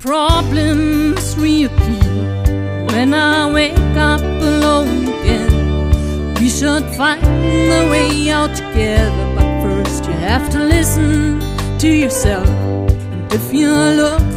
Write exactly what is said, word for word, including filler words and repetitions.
problems reappear when I wake up alone again. We should find the way out together, but first you have to listen to yourself. And if you look